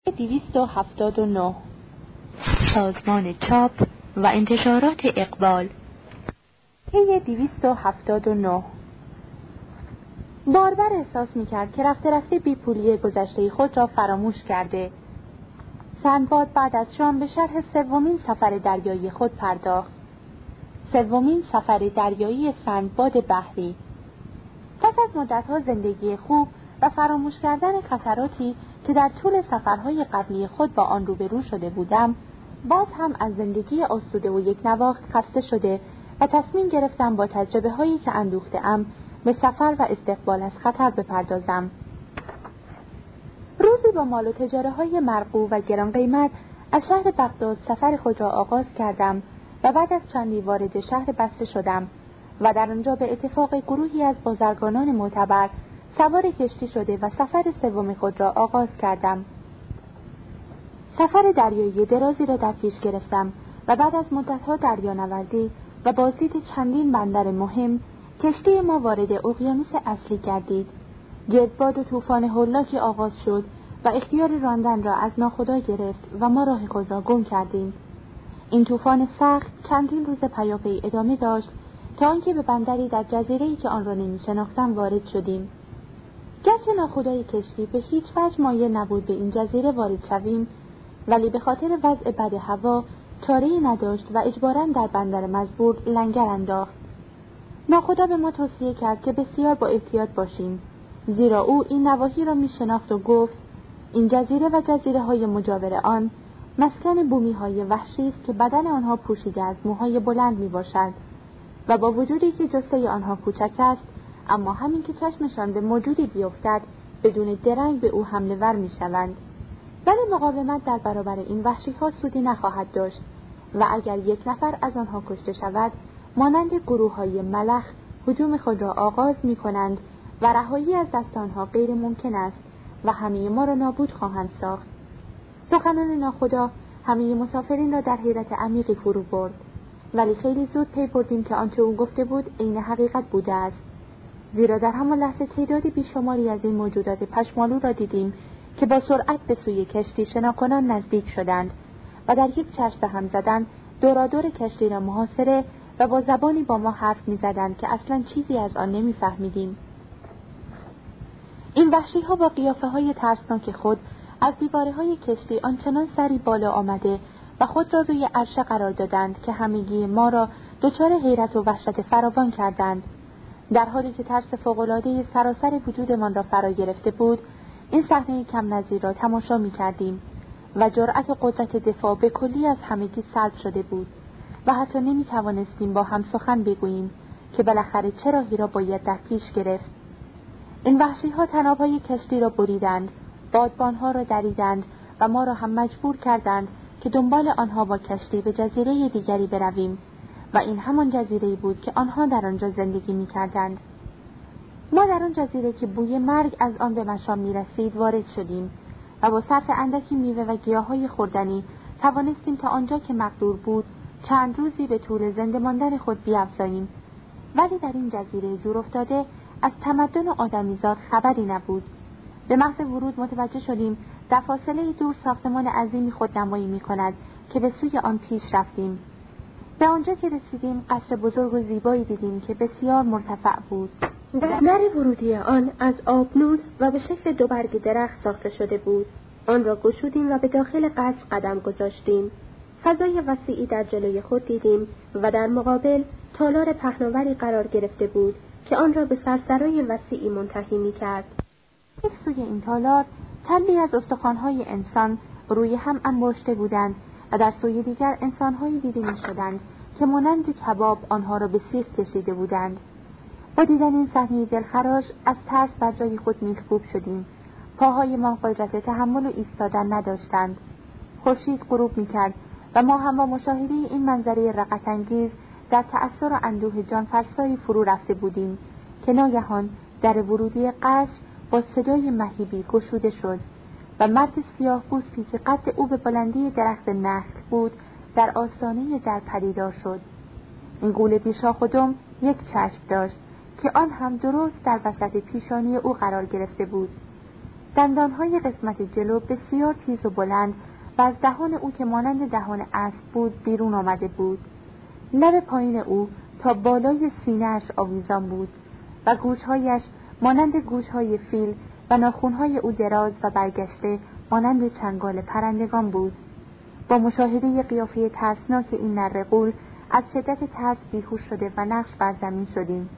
279 سازمان چاپ و انتشارات اقبال. طی 279 باربر احساس می‌کرد که رفته رفته بی‌پولی گذشته خود را فراموش کرده. سندباد بعد از شام به شرح سومین سفر دریایی خود پرداخت. سومین سفر دریایی سندباد بحری. پس از مدت‌ها زندگی خوب و فراموش کردن خطراتی که در طول سفرهای قبلی خود با آن روبرو شده بودم، باز هم از زندگی آسوده و یک نواخت خسته شده و تصمیم گرفتم با تجربه‌هایی که اندوخته‌ام به سفر و استقبال از خطر بپردازم. روزی با مال و تجاره‌های مرغوب و گران قیمت از شهر بغداد سفر خود را آغاز کردم و بعد از چندی وارد شهر بصره شدم و در آنجا به اتفاق گروهی از بازرگانان معتبر سوار کشتی شده و سفر سوم خود را آغاز کردم. سفر دریایی درازی را در پیش گرفتم و بعد از مدت‌ها دریانوردی و بازدید چندین بندر مهم، کشتی ما وارد اقیانوس اصلی گردید. گردباد و طوفان هولاکی آغاز شد و اختیار راندن را از ناخدا گرفت و ما راه خود را گم کردیم. این طوفان سخت چندین روز پیاپی ادامه داشت تا آنکه به بندری در جزیره‌ای که آن را نمی‌شناختم وارد شدیم. گرچه ناخدای کشتی به هیچ وجه مایل نبود به این جزیره وارد شویم، ولی به خاطر وضع بد هوا چاره‌ای نداشت و اجباراً در بندر مزبور لنگر انداخت. ناخدا به ما توصیه کرد که بسیار با احتیاط باشیم، زیرا او این نواحی را می‌شناخت و گفت این جزیره و جزیره‌های مجاور آن مسکن بومی‌های وحشی است که بدن آنها پوشیده از موهای بلند میباشد و با وجودی که جثه آنها کوچک است، اما همین که چشمشان به موجودی بیفتد بدون درنگ به او حمله ور میشوند. ولی مقاومت در برابر این وحشی‌ها سودی نخواهد داشت و اگر یک نفر از آنها کشته شود، مانند گروه‌های ملخ هجوم خود را آغاز می‌کنند و رهایی از دست آنها غیر ممکن است و همه ما را نابود خواهند ساخت. سخنان ناخدا همه مسافرین را در حیرت عمیقی فرو برد، ولی خیلی زود پی بردیم که آنچه او گفته بود عین حقیقت بوده است، زیرا در همان لحظه تعدادی بیشماری از این موجودات پشمالو را دیدیم که با سرعت به سوی کشتی شناکنان نزدیک شدند و در یک چشم به هم زدن دورادور کشتی را محاصره و با زبانی با ما حرف می‌زدند که اصلاً چیزی از آن نمی‌فهمیدیم. این وحشی‌ها با قیافه‌های ترسناک خود از دیواره‌های کشتی آنچنان سری بالا آمده و خود را روی عرشه قرار دادند که همگی ما را دچار حیرت و وحشت فراوان کردند. در حالی که ترس فوق‌العاده سراسر وجودمان را فرا گرفته بود، این صحنه کم نظیر را تماشا می‌کردیم و جرأت و قدرت دفاع به کلی از همگی سلب شده بود و حتی نمی‌توانستیم با هم سخن بگوییم که بالاخره چه راهی را باید در پیش گرفت. این وحشی‌ها طناب‌های کشتی را بریدند، بادبان‌ها را دریدند و ما را هم مجبور کردند که دنبال آنها با کشتی به جزیره دیگری برویم و این همان جزیره‌ای بود که آنها در آنجا زندگی می‌کردند. ما در آن جزیره که بوی مرگ از آن به مشام می‌رسید وارد شدیم و با صرف اندکی میوه و گیاهای خوردنی توانستیم تا آنجا که مقدور بود چند روزی به طول زنده ماندن خود بیفزاییم. ولی در این جزیره دور افتاده از تمدن و آدمیزاد خبری نبود. به محض ورود متوجه شدیم در فاصله دور ساختمان عظیمی خودنمایی می‌کند که به سوی آن پیش رفتیم. به آنجا که رسیدیم قصر بزرگ و زیبایی دیدیم که بسیار مرتفع بود. در ورودی آن از آبنوس و به شکل دو برگ درخت ساخته شده بود. آن را گشودیم و به داخل قصر قدم گذاشتیم. فضای وسیعی در جلوی خود دیدیم و در مقابل تالار پهناوری قرار گرفته بود که آن را به سرسرای وسیعی منتهی می‌کرد. یک سوی این تالار تلی از استخوان‌های انسان روی هم انباشته بودند و در سوی دیگر انسان‌هایی دیده می‌شدند که مانند کباب آنها را به سیخ کشیده بودند. با دیدن این صحنه دلخراش از ترس بر جای خود میخکوب شدیم. پاهایمان قدرت تحمل و ایستادن نداشتند. خورشید غروب می‌کرد و ما هم با مشاهده این منظره رقت‌انگیز در تأثیر و اندوه جانفرسایی فرو رفته بودیم که ناگهان در ورودی قصر با صدای مهیبی گشوده شد و مرد سیاه‌پوستی که قد او به بلندی درخت نخل بود در آستانه در پدیدار شد. این غول بیشاخ و دم یک چشم داشت که آن هم درست در وسط پیشانی او قرار گرفته بود. دندانهای قسمت جلو بسیار تیز و بلند و از دهان او که مانند دهان اسب بود بیرون آمده بود. لب پایین او تا بالای سینه‌اش آویزان بود و گوشهایش مانند گوشهای فیل و ناخنهای او دراز و برگشته مانند چنگال پرندگان بود. با مشاهده قیافه ترسناک این نره غول از شدت ترس بیهوش شده و نقش بر زمین شدیم.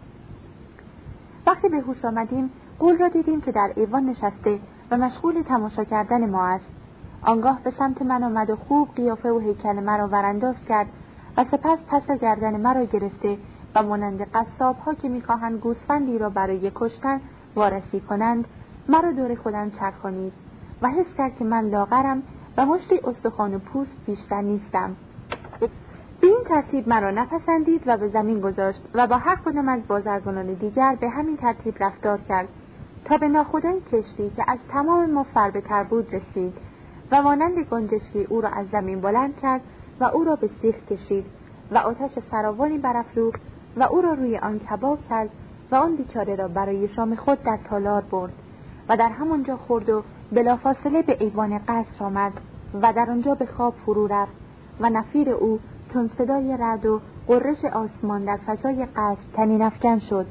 وقتی به هوش آمدیم غول را دیدیم که در ایوان نشسته و مشغول تماشا کردن ما است. آنگاه به سمت من آمد و خوب قیافه و هیکل مرا ورانداز کرد و سپس پس گردن مرا گرفته و مانند قصاب‌ها که می‌خواهند گوسفندی را برای کشتن وارسی کنند مرا دور خودم چرخانید و حس کرد که من لاغرم و مشتی استخوان و پوست بیشتر نیستم. به این ترتیب مرا نپسندید و به زمین گذاشت و با هر کدام از بازرگانان دیگر به همین ترتیب رفتار کرد تا به ناخودآگاه کشتی که از تمام ما فربه‌تر بود رسید و مانند گنجشکی او را از زمین بلند کرد و او را به سیخ کشید و آتش فراوانی برافروخت و او را روی آن کباب کرد و آن بیچاره را برای شام خود در تالار برد و در همانجا خورد و بلافاصله به ایوان قصر آمد و در آنجا به خواب فرو رفت و نفیر او چون صدای رعد و غرش آسمان در فضای قصر طنین افکن شد.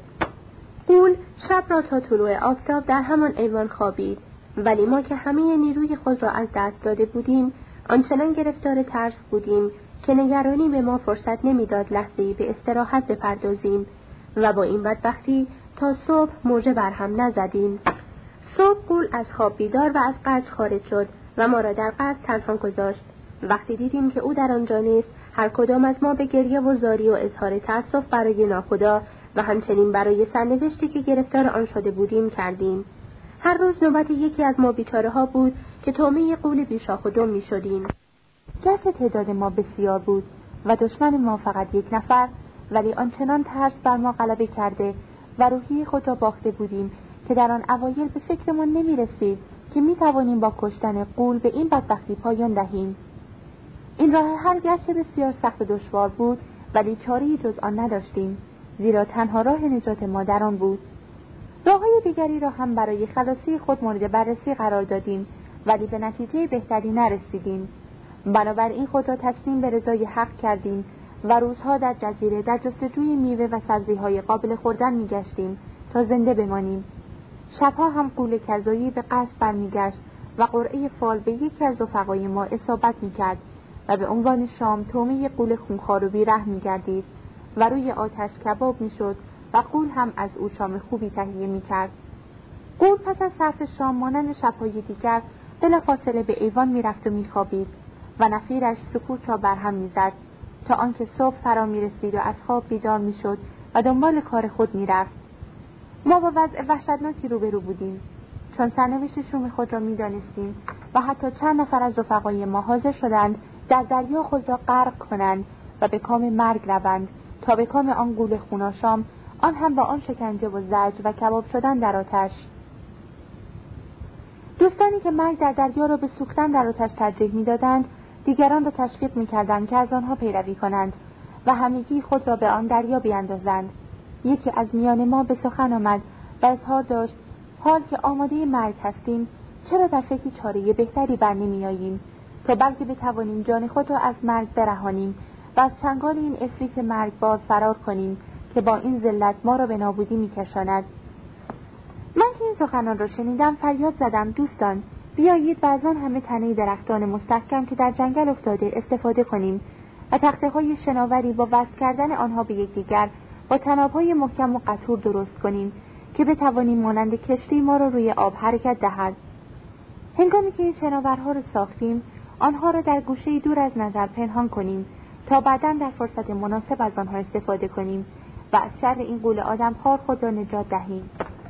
غول شب را تا طلوع آفتاب در همان ایوان خوابید، ولی ما که همه نیروی خود را از دست داده بودیم آنچنان گرفتار ترس بودیم که نگرانی به ما فرصت نمیداد لحظه‌ای به استراحت بپردازیم و با این بدبختی تا صبح موجه بر هم نزدیم. صبح غول از خواب بیدار و از قصر خارج شد و ما را در قصر تنها گذاشت. وقتی دیدیم که او در آنجا نیست هر کدام از ما به گریه و زاری و اظهار تأسف برای ناخدا و همچنین برای سرنوشتی که گرفتار آن شده بودیم کردیم. هر روز نوبت یکی از ما بیچاره ها بود که طعمه غول بیشاخ و دم می شدیم. گرچه تعداد ما بسیار بود و دشمن ما فقط یک نفر، ولی آنچنان ترس بر ما غلبه کرده و روحی خود را باخته بودیم که در آن اوایل به فکرمان نمی رسید که می توانیم با کشتن غول به این بدبختی پایان دهیم. این راه حل گرچه بسیار سخت و دشوار بود، ولی چاره‌ای جز آن نداشتیم، زیرا تنها راه نجات ما در آن بود. راه‌های دیگری را هم برای خلاصی خود مورد بررسی قرار دادیم، ولی به نتیجه بهتری نرسیدیم. بنابراین خود را تسلیم به رضای حق کردیم و روزها در جزیره در جستجوی میوه و سبزی‌های قابل خوردن می‌گشتیم تا زنده بمانیم. شبها هم غول کذایی به قصد برمیگشت و قرعه فال به یکی از رفقای ما اصابت می‌کرد و به عنوان شام طعمه غول خونخوار و بی‌رحم می‌گردید و روی آتش کباب می‌شد و غول هم از او شام خوبی تهیه می‌کرد. غول پس از صرف شام مانند شب‌های دیگر بلافاصله به ایوان می‌رفت و می‌خوابید و نفیرش سکوت را برهم می‌زد تا آنکه صبح فرا می‌رسید و از خواب بیدار می‌شد و دنبال کار خود می‌رفت. ما با وضع وحشتناکی روبرو بودیم، چون سرنوشت شوم خود را می‌دانستیم و حتی چند نفر از رفقای ما حاضر شدند در دریا خود را غرق کنند و به کام مرگ روند تا به کام آن غول خوناشام، آن هم با آن شکنجه و زجر و کباب شدن در آتش. دوستانی که مرگ در دریا را به سوختن در آتش ترجیح می‌دادند، دیگران را تشویق می‌کردند که از آنها پیروی کنند و همگی خود را به آن دریا بیاندازند. یکی از میان ما به سخن آمد و اظهار داشت حال که آماده مرگ هستیم چرا در فکر چاره بهتری بر نمی‌آییم تا بلکه بتوانیم جان خود را از مرگ برهانیم و از چنگال این عفریت مرگبار فرار کنیم که با این ذلت ما را به نابودی می‌کشاند. من که این سخنان را شنیدم فریاد زدم دوستان بیایید و از آن همه تنه درختان مستحکم که در جنگل افتاده استفاده کنیم و تخته‌های شناوری با وصل کردن آنها به یکدیگر با طناب‌های محکم و قطور درست کنیم که بتوانیم مانند کشتی ما را روی آب حرکت دهد. هنگامی که این شناورها را ساختیم آنها را در گوشه‌ای دور از نظر پنهان کنیم تا بعداً در فرصت مناسب از آنها استفاده کنیم و از شر این غول آدمخوار خود را نجات دهیم.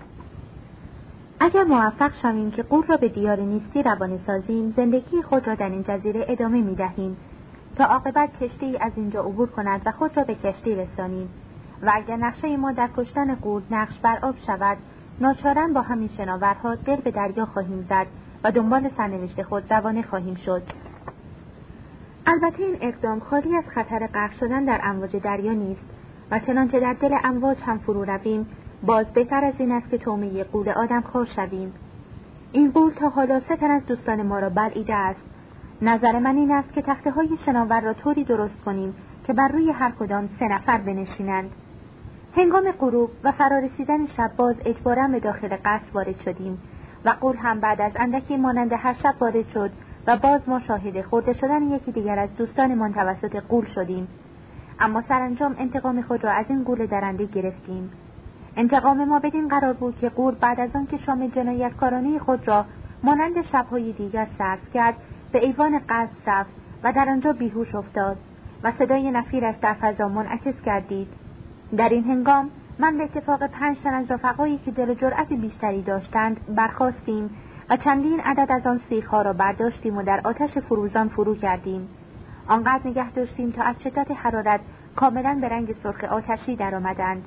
اگر موفق شویم که غول را به دیار نیستی روانه سازیم، زندگی خود را در این جزیره ادامه می‌دهیم تا عاقبت کشتی از اینجا عبور کند و خود را به کشتی رسانیم. و اگر نقشه ما در کشتن غول نقش بر آب شود، ناچارن با همین شناورها دل به دریا خواهیم زد و دنبال سرنوشت خود روانه خواهیم شد. البته این اقدام خالی از خطر غرق شدن در امواج دریا نیست و چنانچه در دل امواج هم فرو رویم، باز بهتر از این است که طعمه غول آدمخوار شویم. این غول تا حالا 3 تن از دوستان ما را بلعیده است. نظر من این است که تخته‌های شناور را طوری درست کنیم که بر روی هر کدام 3 نفر بنشینند. هنگام غروب و فرارسیدن شب باز اجباراً به داخل قصر وارد شدیم و غول هم بعد از اندکی مانند هر شب وارد شد و باز ما شاهد خورده شدن یکی دیگر از دوستانمان توسط غول شدیم. اما سرانجام انتقام خود را از این غول درنده گرفتیم. انتقام ما بدین قرار بود که غول بعد از آن که شام جنایتکارانه خود را مانند شب‌های دیگر صرف کرد، به ایوان قصر رفت و در آنجا بیهوش افتاد و صدای نفیرش در فضا منعکس گردید. در این هنگام من به اتفاق 5 تن از رفقایی که دل و جرأت بیشتری داشتند برخاستیم و چندین عدد از آن سیخ‌ها را برداشتیم و در آتش فروزان فرو کردیم. آنقدر نگه داشتیم تا از شدت حرارت کاملا به رنگ سرخ آتشی درآمدند.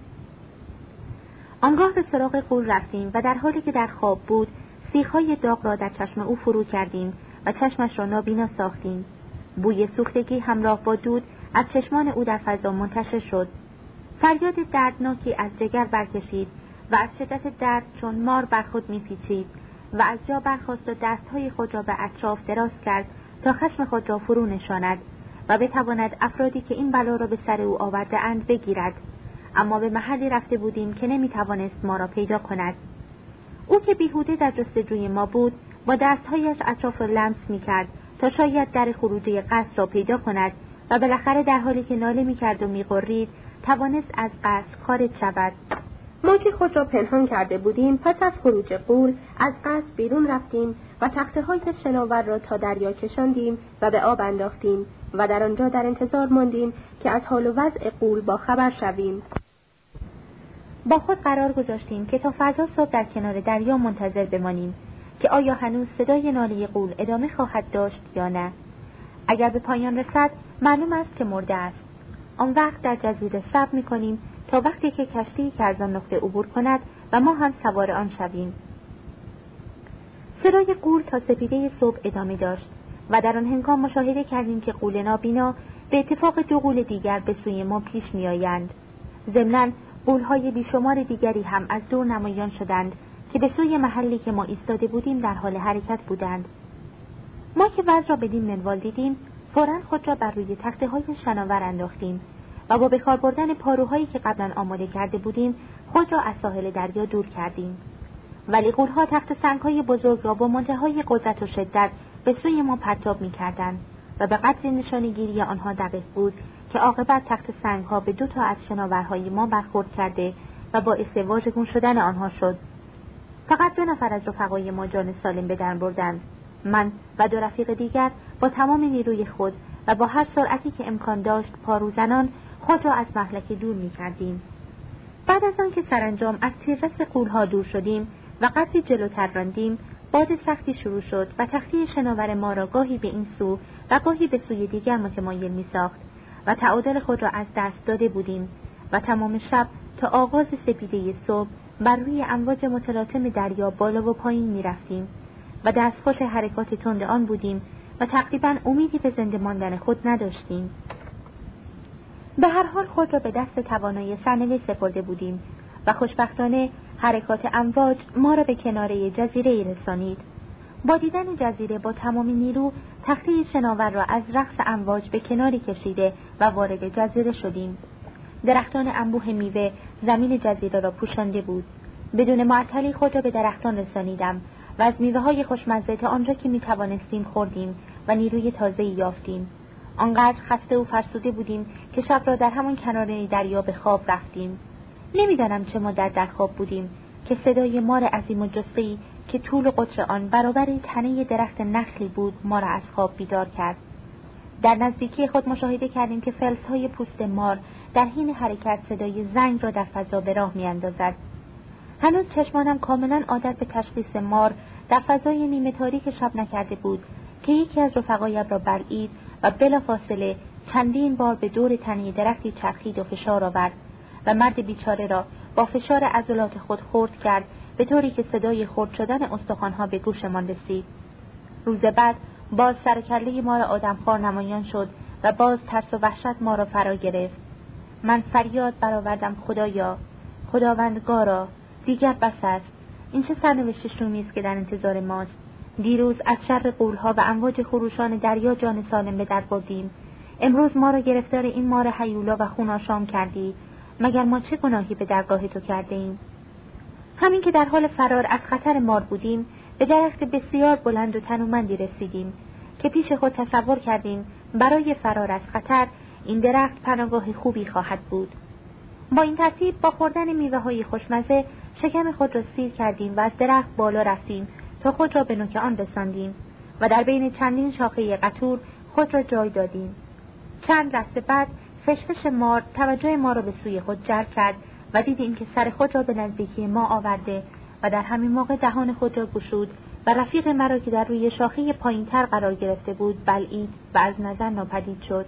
آنگاه به سراغ غول رفتیم و در حالی که در خواب بود سیخ‌های داغ را در چشم او فرو کردیم و چشمش را نابینا ساختیم. بوی سوختگی همراه با دود از چشمان او در فضا منتشر شد. فریاد دردناکی از جگر برکشید و از شدت درد چون مار بر خود می‌پیچید و از جا برخاست و دستهای خود را به اطراف دراز کرد تا خشم خود را فرو نشاند و بتواند افرادی که این بلا را به سر او آورده اند بگیرد. اما به محلی رفته بودیم که نمی‌توانست ما را پیدا کند. او که بیهوده در جستجوی ما بود با دستهایش اطراف را لمس می‌کرد تا شاید در خروجی قصر را پیدا کند و بالاخره در حالی که ناله می‌کرد و می‌غرید توانست از قصر خارج شود. ما که خود را پنهان کرده بودیم پس از خروج غول از قصر بیرون رفتیم و تخته‌های شناور را تا دریا کشاندیم و به آب انداختیم و در آنجا در انتظار ماندیم که از حال و وضع غول با خبر شویم. با خود قرار گذاشتیم که تا فردا صبح در کنار دریا منتظر بمانیم که آیا هنوز صدای ناله غول ادامه خواهد داشت یا نه. اگر به پایان رسد معلوم است که مرده است. آن وقت در جزیره صبر می‌کنیم تا وقتی که کشتی که از آن نقطه عبور کند و ما هم سوار آن شویم. صدای غول تا سپیده صبح ادامه داشت و در آن هنگام مشاهده کردیم که غول نابینا به اتفاق 2 غول دیگر به سوی ما پیش می‌آیند. ضمناً غول‌های بیشمار دیگری هم از دور نمایان شدند که به سوی محلی که ما ایستاده بودیم در حال حرکت بودند. ما که وضع را بدین منوال دیدیم فوراً خود را بر روی تخته‌های شناور انداختیم و با به کار بردن پاروهایی که قبلا آماده کرده بودیم خود را از ساحل دریا دور کردیم. ولی غول‌ها تخت سنگ‌های بزرگ را با منتهای قدرت و شدت به سوی ما پرتاب می‌کردند و به قدر نشانه‌گیری آنها دقیق بود که عاقبت تخت سنگ‌ها به 2 تا از شناورهای ما برخورد کرده و باعث واژگون شدن آنها شد. فقط 2 نفر از رفقای ما جان سالم به در بردند. من و 2 رفیق دیگر با تمام نیروی خود و با هر سرعتی که امکان داشت پاروزنان خود را از مهلک دور می‌کردیم. بعد از آن که سرانجام از تیررس غول‌ها دور شدیم و قدری جلوتر راندیم، باد سختی شروع شد و تختی شناور ما را گاهی به این سو و گاهی به سوی دیگر متمایل می‌ساخت و تعادل خود را از دست داده بودیم و تمام شب تا آغاز سپیده صبح بر روی امواج متلاطم دریا بالا و پایین می‌رفتیم و دستخوش حرکات تند آن بودیم و تقریباً امیدی به زنده ماندن خود نداشتیم. به هر حال خود را به دست توانای سرنوشت سپرده بودیم و خوشبختانه حرکات امواج ما را به کناره جزیره رسانید. با دیدن جزیره با تمام نیرو تخته شناور را از رقص امواج به کناری کشیده و وارد جزیره شدیم. درختان انبوه میوه زمین جزیره را پوشانده بود. بدون معطلی خود را به درختان رسانیدم و از میوه‌های خوشمزه تا آنجا که می‌توانستیم خوردیم و نیروی تازه‌ای یافتیم. آنقدر خسته و فرسوده بودیم که شب را در همان کنار دریا به خواب رفتیم. نمی‌دانم چه مدت در خواب بودیم که صدای مار عظیم و جثه‌ای که طول و قطر آن برابر تنه درخت نخلی بود ما را از خواب بیدار کرد. در نزدیکی خود مشاهده کردیم که فلزهای پوست مار در حین حرکت صدای زنگ را در فضا به راه می‌اندازد. هنوز چشمانم کاملا عادت به تشخیص مار در فضای نیمه تاریک شب نکرده بود که یکی از رفقایم را بلعید و بلافاصله چندین بار به دور تنه درختی چرخید و فشار آورد و مرد بیچاره را با فشار عضلات خود خرد کرد به طوری که صدای خرد شدن استخوان‌ها به گوشمان رسید. روز بعد باز سر و کله ما را آدمخوار نمایان شد و باز ترس و وحشت ما را فرا گرفت. من فریاد برآوردم خدایا، خداوندگارا، دیگر بس است، این چه سرنوشت شومی است که در انتظار ماست. دیروز از شر غول‌ها و امواج خروشان دریا جان سالم به در بردیم. امروز ما را گرفتار این مار هیولا و خوناشام کردی. مگر ما چه گناهی به درگاه تو کرده ایم؟ همین که در حال فرار از خطر مار بودیم، به درخت بسیار بلند و تنومندی رسیدیم که پیش خود تصور کردیم برای فرار از خطر این درخت پناهگاه خوبی خواهد بود. با این ترتیب با خوردن میوه‌های خوشمزه شکم خود را سیر کردیم و از درخت بالا رفتیم تا خود را به نوک آن رساندیم و در بین چندین شاخه قطور خود را جای دادیم. چند لحظه بعد فشفش مار توجه ما را به سوی خود جلب کرد و دیدیم که سر خود را به نزدیکی ما آورده و در همین موقع دهان خود را گشود و رفیق مرا که در روی شاخه پایین‌تر قرار گرفته بود بلعید و از نظر ناپدید شد.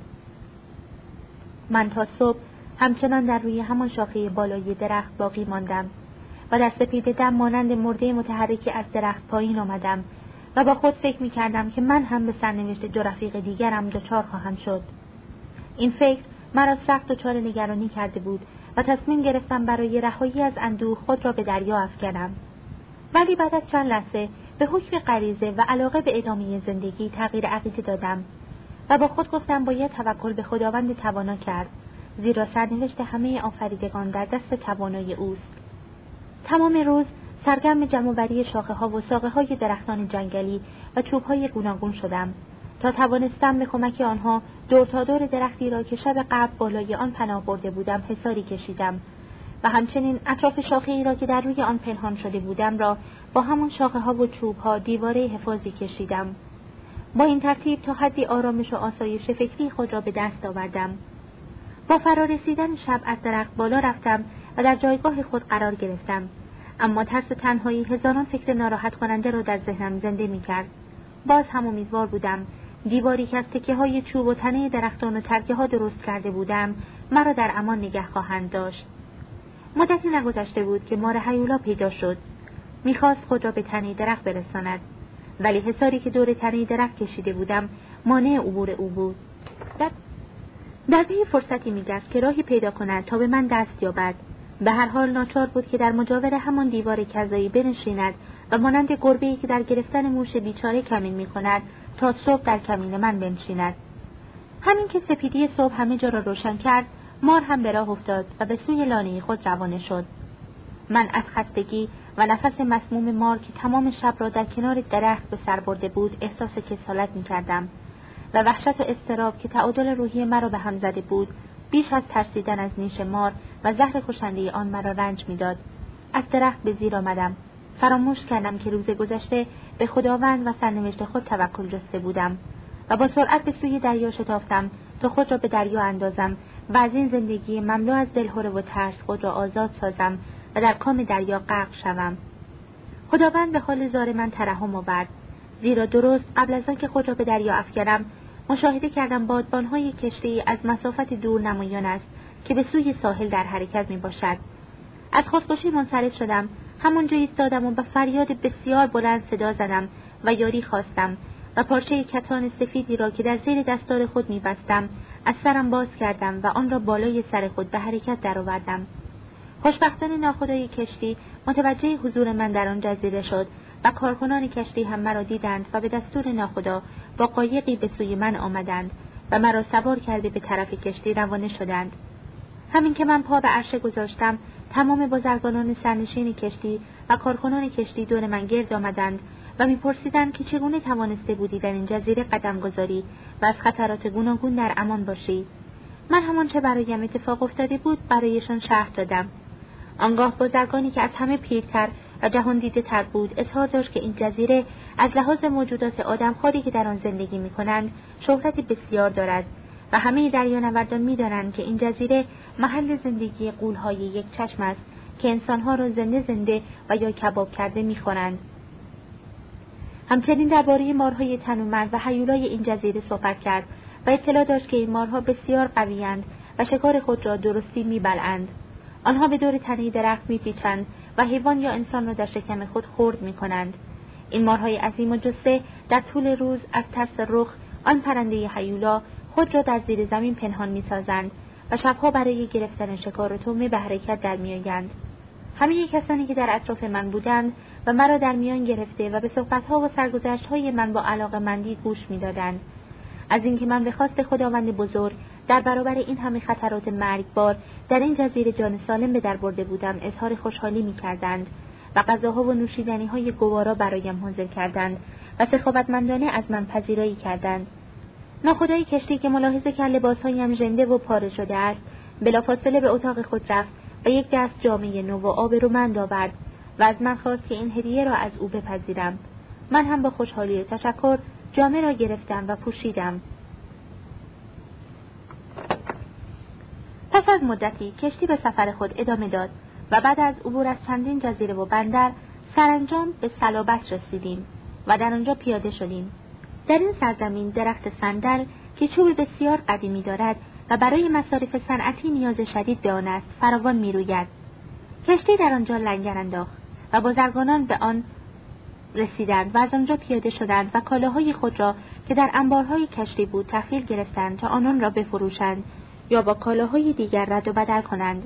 من تا صبح همچنان در روی همان شاخه بالای درخت باقی ماندم و در سپیده دم مانند مرده متحرکی از درخت پایین آمدم و با خود فکر می‌کردم که من هم به سرنوشت دو رفیق دیگرم دچار خواهم شد. این فکر مرا سخت دچار نگرانی کرده بود و تصمیم گرفتم برای رهایی از اندوه خود را به دریا افکنم. ولی بعد از چند لحظه به حکم غریزه و علاقه به ادامه زندگی تغییر عقیده دادم و با خود گفتم باید توکل به خداوند توانا کرد، زیرا سرنوشت همه آفریدگان در دست توانای اوست. تمام روز سرگرم جمع‌آوری شاخه‌ها و ساقه‌های درختان جنگلی و چوب‌های گوناگون شدم تا توانستم به کمک آنها دور تا دور درختی را که شب قبل بالای آن پناه برده بودم حصاری کشیدم و همچنین اطراف شاخه‌ای را که در روی آن پنهان شده بودم را با همان شاخه‌ها و چوب‌ها دیواره حفاظی کشیدم. با این ترتیب تا حدی آرامش و آسایش فکری خود را به دست آوردم. با فرارسیدن شب از درخت بالا رفتم و در جایگاه خود قرار گرفتم، اما ترس تنهایی هزاران فکر ناراحت کننده را در ذهنم زنده می‌کرد. باز هم امیدوار بودم دیواری که از تکه‌های چوب و تنه درختان و ترکه‌ها درست کرده بودم مرا در امان نگه خواهند داشت. مدتی نگذشته بود که مار هیولا پیدا شد. می‌خواست خود را به تنه درخت برساند، ولی حصاری که دور تنه درخت کشیده بودم مانع عبور او بود. در پی فرصتی می‌گشت که راهی پیدا کند تا به من دست یابد. به هر حال ناچار بود که در مجاور همان دیوار کذایی بنشیند و مانند گربه‌ای که در گرفتن موش بیچاره کمین می‌کند تا صبح در کمین من بنشیند. همین که سپیدی صبح همه جا را روشن کرد، مار هم به راه افتاد و به سوی لانه خود روانه شد. من از خستگی و نفس مسموم مار که تمام شب را در کنار درخت به سر برده بود احساس کسالت می‌کردم و وحشت و اضطراب که تعادل روحی مرا به هم زده بود بیش از ترسیدن از نیش مار و زهر کشنده آن مرا رنج می‌داد. از درخت به زیر آمدم. فراموش کردم که روز گذشته به خداوند و سرنوشت خود توکل جسته بودم و با سرعت به سوی دریا شتافتم تا خود را به دریا اندازم و از این زندگی مملو از دلهره و ترس خود را آزاد سازم و در کام دریا غرق شوم. خداوند به حال زار من ترحم آورد، زیرا درست قبل از آن که خود را به دریا افکنم مشاهده کردم بادبان‌های کشتی از مسافت دور نمایان است که به سوی ساحل در حرکت میباشد. از خودکشی منصرف شدم، همانجا ایستادم و با فریاد بسیار بلند صدا زدم و یاری خواستم و پارچه کتان سفیدی را که در زیر دستار خود میبستم از سرم باز کردم و آن را بالای سر خود به حرکت درآوردم. خوشبختانه ناخدای کشتی متوجه حضور من در آن جزیره شد و کارکنان کشتی هم مرا دیدند و به دستور ناخدا با قایقی به سوی من آمدند و مرا سوار کرده به طرف کشتی روانه شدند. همین که من پا به عرشه گذاشتم، تمام بازرگانان سرنشین کشتی و کارکنان کشتی دور من گرد آمدند و می‌پرسیدند که چگونه توانسته بودی در این جزیره قدم گذاری و از خطرات گوناگون در امان باشی. من همان چه برایم اتفاق افتاده بود برایشان شرح دادم. آنگاه بازرگانی که از همه پیرتر و جهان دیده تر بود اظهار داشت که این جزیره از لحاظ موجودات آدمخواری که در آن زندگی می‌کنند شهرتی بسیار دارد و همه دریانوردان می‌دانند که این جزیره محل زندگی غول‌های یک چشم است که انسان‌ها را زنده و یا کباب کرده می‌خورند. همچنین درباره مارهای تنومند و هیولای این جزیره صحبت کرد و اطلاع داشت که این مارها بسیار قوی‌اند و شکار خود را درستی می‌بلعند. آنها به دور تنه درخت می‌پیچند و حیوان یا انسان را در شکم خود خرد می‌کنند. این مارهای عظیم و جثه در طول روز از ترس رخ آن پرنده هیولا خود را در زیر زمین پنهان می‌سازند و شبها برای گرفتن شکار و طعمه به حرکت در می‌آیند. همه کسانی که در اطراف من بودند و مرا در میان گرفته و به صحبت‌ها و سرگذشت‌های من با علاقه‌مندی گوش می‌دادند. از اینکه من به خواست خداوند بزرگ در برابر این همه خطرات مرگبار در این جزیره جان سالم به در برده بودم اظهار خوشحالی می‌کردند و غذاها و نوشیدنی‌های گوارا برایم حاضر کردند و سخاوتمندانه از من پذیرایی کردند. ناخدای کشتی که ملاحظه کرد لباسهایم ژنده و پاره شده است، بلافاصله به اتاق خود رفت و یک دست جامه نو و آبرومند آورد و از من خواست که این هدیه را از او بپذیرم. من هم با خوشحالی تشکر جامه را گرفتم و پوشیدم. پس از مدتی کشتی به سفر خود ادامه داد و بعد از عبور از چندین جزیره و بندر سرانجام به سلابت رسیدیم و در آنجا پیاده شدیم. در این سرزمین درخت صندل که چوب بسیار قدیمی دارد و برای مصارف صنعتی نیاز شدید به آن است فراوان می‌روید. کشتی در آنجا لنگر انداخت و بازرگانان به آن رسیدند و از آنجا پیاده شدند و کالاهای خود را که در انبارهای کشتی بود تحویل گرفتند تا آنان را بفروشند یا با کالاهای دیگر رد و بدل کنند.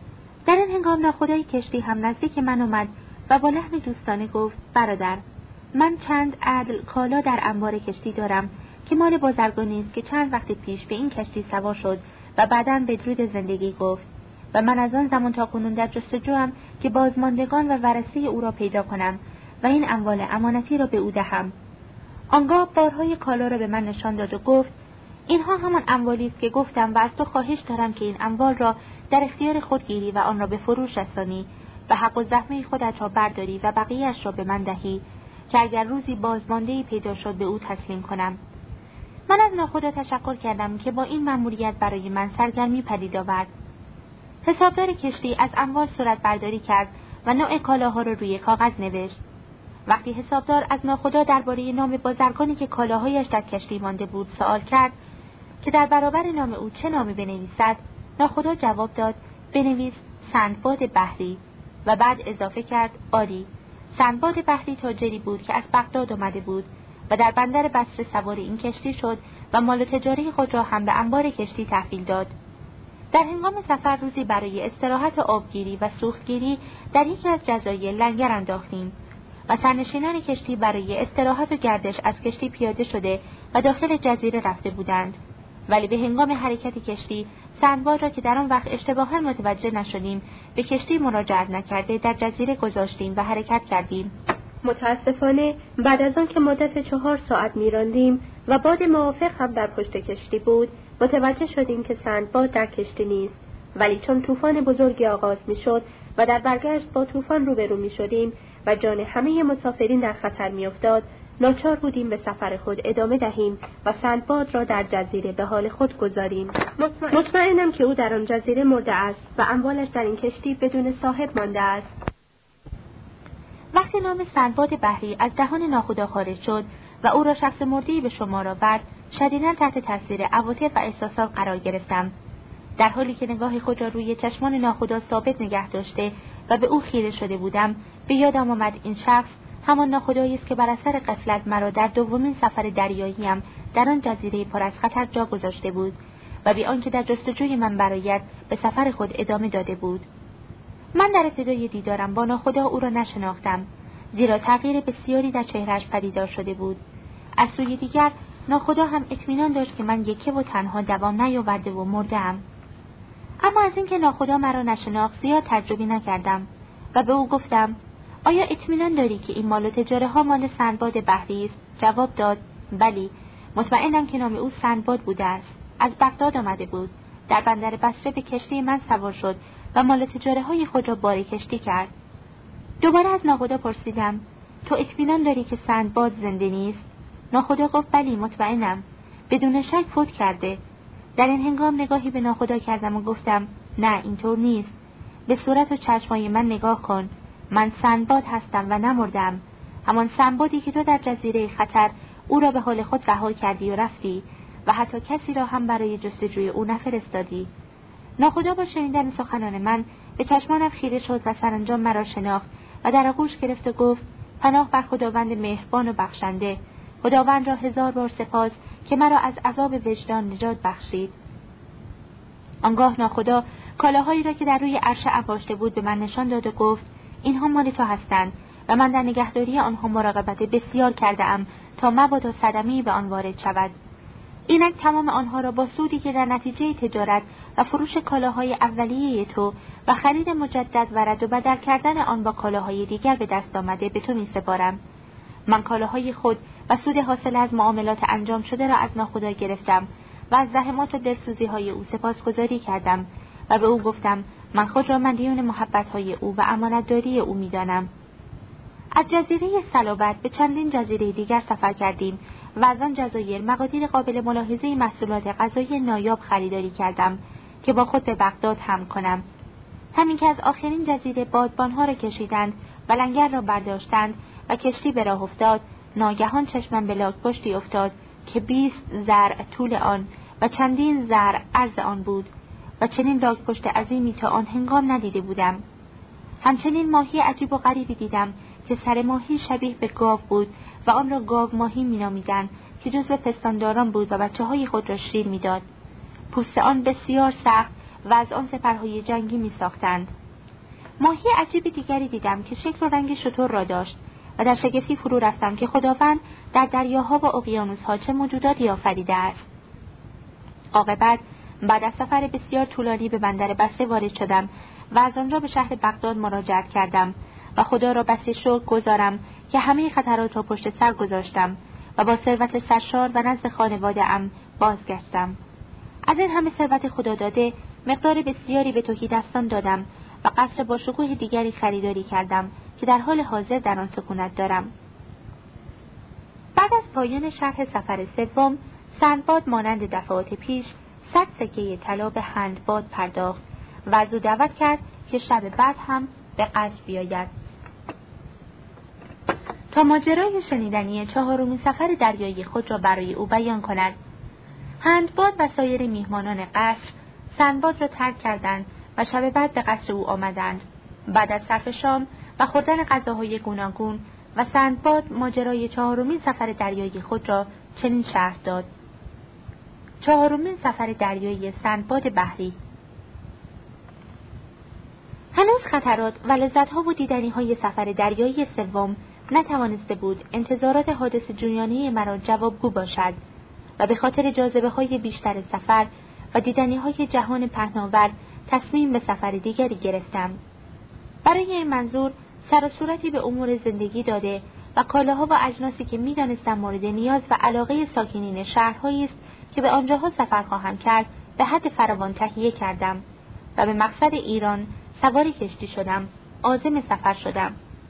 در این هنگام ناخدای کشتی هم نزدیک من آمد و با لحن دوستانه گفت: برادر، من چند عدل کالا در انبار کشتی دارم که مال بازرگانی است که چند وقت پیش به این کشتی سوار شد و بعداً بدرود زندگی گفت و من از آن زمان تا کنون در جستجوام که بازماندگان و ورثه او را پیدا کنم و این اموال امانتی را به او دهم. آنگاه بارهای کالا را به من نشان داد و گفت: اینها همان اموالی است که گفتم و از تو خواهش دارم که این اموال را در اختیار خود گیری و آن را به فروش رسانی و حق و زحمه خودت را برداری و بقیه‌اش را به من دهی که اگر روزی بازمانده‌ای پیدا شد به او تسلیم کنم. من از ناخدا تشکر کردم که با این مأموریت برای من سرگرمی پدید آورد. حسابدار کشتی از اموال صورت برداری کرد و نوع کالاها را روی کاغذ نوشت. وقتی حسابدار از ناخدا درباره نام بازرگانی که کالاهایش در کشتی مانده بود سوال کرد که در برابر نام او چه نامی بنویسد، ناخدا جواب داد: بنویس سندباد بحری، و بعد اضافه کرد: عالی. سندباد بحری تاجری بود که از بغداد آمده بود و در بندر بصره سوار این کشتی شد و مال تجاری خود را هم به انبار کشتی تحویل داد. در هنگام سفر روزی برای استراحت و آبگیری و سوختگیری در یکی از جزایر لنگر انداختیم و سرنشینان کشتی برای استراحت و گردش از کشتی پیاده شده و داخل جزیره رفته بودند، ولی به هنگام حرکت کشتی سندباد را که در آن وقت اشتباها متوجه نشدیم به کشتی مراجعت نکرده در جزیره گذاشتیم و حرکت کردیم. متاسفانه بعد از آن که مدت 4 ساعت می‌راندیم و باد موافق هم در پشت کشتی بود، متوجه شدیم که سندباد در کشتی نیست، ولی چون طوفان بزرگی آغاز می‌شد و در برگشت با طوفان روبرو می‌شدیم و جان همه مسافرین در خطر می‌افتاد، ناچار بودیم به سفر خود ادامه دهیم و سندباد را در جزیره به حال خود گذاریم. مطمئنم که او در آن جزیره مرده است و اموالش در این کشتی بدون صاحب مانده است. وقتی نام سندباد بحری از دهان ناخدا خارج شد و او را شخص مرده‌ای به شمار آورد، شدیداً تحت تاثیر عواطف و احساسات قرار گرفتم. در حالی که نگاه خود را روی چشمان ناخدا ثابت نگه داشته و به او خیره شده بودم، به یادم آمد این شخص همان ناخدایی است که بر اثر غفلت مرا در دومین سفر دریاییم در آن جزیره پر از خطر جا گذاشته بود و بی آنکه در جستجوی من برآید به سفر خود ادامه داده بود. من در ابتدای دیدارم با ناخدا او را نشناختم، زیرا تغییر بسیاری در چهرهش پدیدار شده بود. از سوی دیگر ناخدا هم اطمینان داشت که من یکه و تنها دوام نیاورده و مرده‌ام. اما از اینکه ناخدا مرا نشناخت زیاد تعجبی نکردم و به او گفتم: آیا اطمینان داری که این مال و تجاره ها مال سندباد بحری است؟ جواب داد: بلی، مطمئنم که نام او سندباد بوده است. از بغداد آمده بود. در بندر بصره به کشتی من سوار شد و مال تجاره های خود را بار کشتی کرد. دوباره از ناخدا پرسیدم: تو اطمینان داری که سندباد زنده نیست؟ ناخدا گفت: بلی، مطمئنم. بدون شک فوت کرده. در این هنگام نگاهی به ناخدا کردم و گفتم: نه، اینطور نیست. به صورت و چشمای من نگاه کن. من سندباد هستم و نمردم. همان سندبادی که تو در جزیره خطر او را به حال خود رها کردی و رفتی و حتی کسی را هم برای جستجوی او نفرستادی. ناخدا با شنیدن سخنان من به چشمانم خیره شد و سرانجام مرا شناخت و در آغوش گرفت و گفت: پناه بر خداوند مهربان و بخشنده. خداوند را 1000 بار سپاس که مرا از عذاب وجدان نجات بخشید. آنگاه ناخدا کالاهایی را که در روی عرشه انباشته بود به من نشان داد و گفت اینها مال تو هستند و من در نگهداری آنها مراقبت بسیار کرده‌ام تا مبادا صدمه‌ای به آن وارد شود. اینک تمام آنها را با سودی که در نتیجه تجارت و فروش کالاهای اولیه تو و خرید مجدد و رد و بدل کردن آن با کالاهای دیگر به دست آمده به تو می‌سپارم. من کالاهای خود و سود حاصل از معاملات انجام شده را از ناخدا گرفتم و از زحمات و دلسوزی‌های او سپاسگزاری کردم و به او گفتم من خود را مدیون محبت‌های او و امانتداری او می‌دانم. از جزیره صلابت به چندین جزیره دیگر سفر کردیم و از آن جزایر مقادیر قابل ملاحظه محصولات غذایی نایاب خریداری کردم که با خود به بغداد حمل کنم. همین که از آخرین جزیره بادبانها را کشیدند و لنگر را برداشتند و کشتی به راه افتاد، ناگهان چشمم به لاک‌پشتی افتاد که 20 ذرع طول آن و چندین ذرع عرض آن بود و چنین لاک‌پشت عظیمی تا آن هنگام ندیده بودم. همچنین ماهی عجیب و غریبی دیدم که سر ماهی شبیه به گاو بود و آن را گاو ماهی می‌نامیدند که جزو پستانداران بود و بچه‌های خود را شیر می‌داد. پوست آن بسیار سخت و از آن سپرهای جنگی می‌ساختند. ماهی عجیب دیگری دیدم که شکل و رنگ شتر را داشت و در شگفتی فرو رفتم که خداوند در دریاها و اقیانوس‌ها چه موجوداتی آفریده است. عاقبت بعد از سفر بسیار طولانی به بندر بسته وارد شدم و از آنجا به شهر بغداد مراجعت کردم و خدا را بسی شکر گزارم که همه خطرات را پشت سر گذاشتم و با ثروت سرشار و نزد خانواده‌ام بازگشتم. از این همه ثروت خدا داده مقدار بسیاری به تهیدستان دادم و قصر با شکوه دیگری خریداری کردم که در حال حاضر در آن سکونت دارم. بعد از پایان شرح سفر سوم، سندباد مانند دفعات پیش 100 سکه طلا به هندباد پرداخت و از او دعوت کرد که شب بعد هم به قصر بیاید تا ماجرای شنیدنی 4مین سفر دریایی خود را برای او بیان کند. هندباد و سایر میهمانان قصر سندباد را ترک کردند و شب بعد به قصر او آمدند. بعد از صرف شام و خوردن غذاهای گوناگون و سندباد ماجرای 4مین سفر دریایی خود را چنین شرح داد. 4مین سفر دریایی سندباد بحری. هنوز خطرات و لذت‌ها و دیدنی‌های سفر دریایی سوم نتوانسته بود انتظارات حادث جویانه مرا جوابگو باشد و به خاطر جاذبه‌های بیشتر سفر و دیدنی‌های جهان پهناور تصمیم به سفر دیگری گرفتم. برای این منظور سر و صورتی به امور زندگی داده و کالاها و اجناسی که می‌دانستم مورد نیاز و علاقه ساکنین شهرهایی است که به آنجاها سفر خواهم کرد به حد فراوان تهیه کردم و به مقصد ایران سوار کشتی شدم، عازم سفر شدم.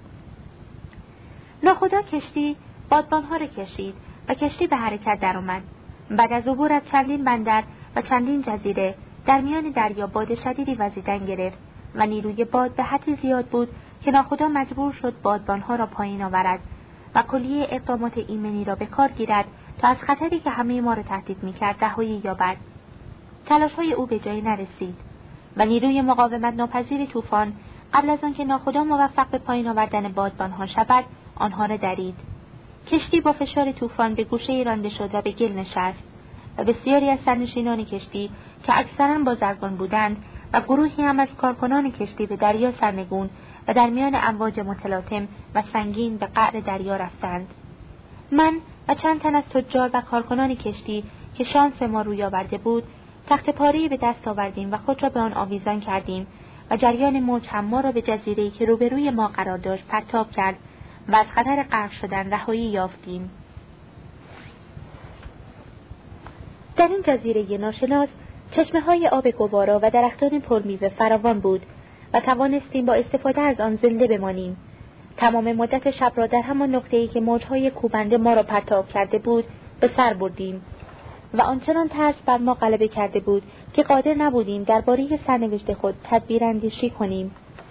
ناخدا کشتی بادبانها را کشید و کشتی به حرکت درآمد. بعد از عبور از چندین بندر و چندین جزیره در میان دریا باد شدیدی وزیدن گرفت و نیروی باد به حدی زیاد بود که ناخدا مجبور شد بادبانها را پایین آورد و کلیه اقدامات ایمنی را به کار گیرد تا از خطری که همه ما را تهدید می‌کرد رهایی یابد. تلاش‌های او به جایی نرسید و نیروی مقاومت ناپذیر طوفان قبل از آنکه ناخدا موفق به پایین آوردن بادبانها شود آنها را درید. کشتی با فشار طوفان به گوشه رانده شد و به گل نشست و بسیاری از سرنشینان کشتی که اکثراً بازرگان بودند و گروهی هم از کارکنان کشتی به دریا سرنگون و در میان امواج متلاطم و سنگین به قعر دریا رفتند. من و چند تن از تجار و کارکنان کشتی که شانس به ما روی آورده بود تخت پاره‌ای به دست آوردیم و خود را به آن آویزان کردیم و جریان موج هم ما را به جزیره‌ای که روبروی ما قرار داشت پرتاب کرد و از خطر غرق شدن رهایی یافتیم. در این جزیره ناشناس چشمه‌های آب گوارا و درختان پرمیوه فراوان بود و توانستیم با استفاده از آن زنده بمانیم. تمام مدت شب را در همان نقطه‌ای که موج‌های کوبنده ما را پرتاب کرده بود به سر بردیم و آنچنان ترس بر ما غلبه کرده بود که قادر نبودیم درباره سرنوشت خود تدبیراندیشی کنیم.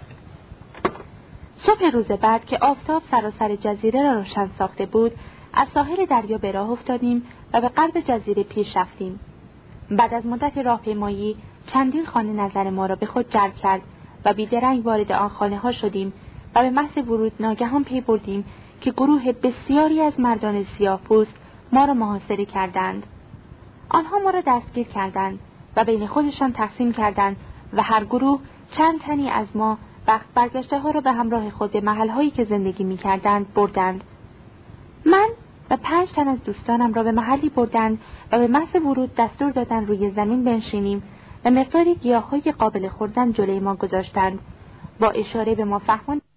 صبح روز بعد که آفتاب سراسر جزیره را روشن ساخته بود، از ساحل دریا به راه افتادیم و به غرب جزیره پیش رفتیم. بعد از مدت راهپیمایی چندین خانه نظر ما را به خود جلب کرد و بیدرنگ وارد آن خانه ها شدیم و به محض ورود ناگهان پی بردیم که گروه بسیاری از مردان سیاه‌پوست ما را محاصره کردند. آنها ما را دستگیر کردند و بین خودشان تقسیم کردند و هر گروه چند تنی از ما وقت برگشته ها را به همراه خود به محلهایی که زندگی می کردند بردند. من و 5 تن از دوستانم را به محلی بردند و به محض ورود دستور دادند روی زمین بنشینیم و مقداری گیاه‌های قابل خوردن جلوی ما گذاشتند. با اشاره به ما فهماندند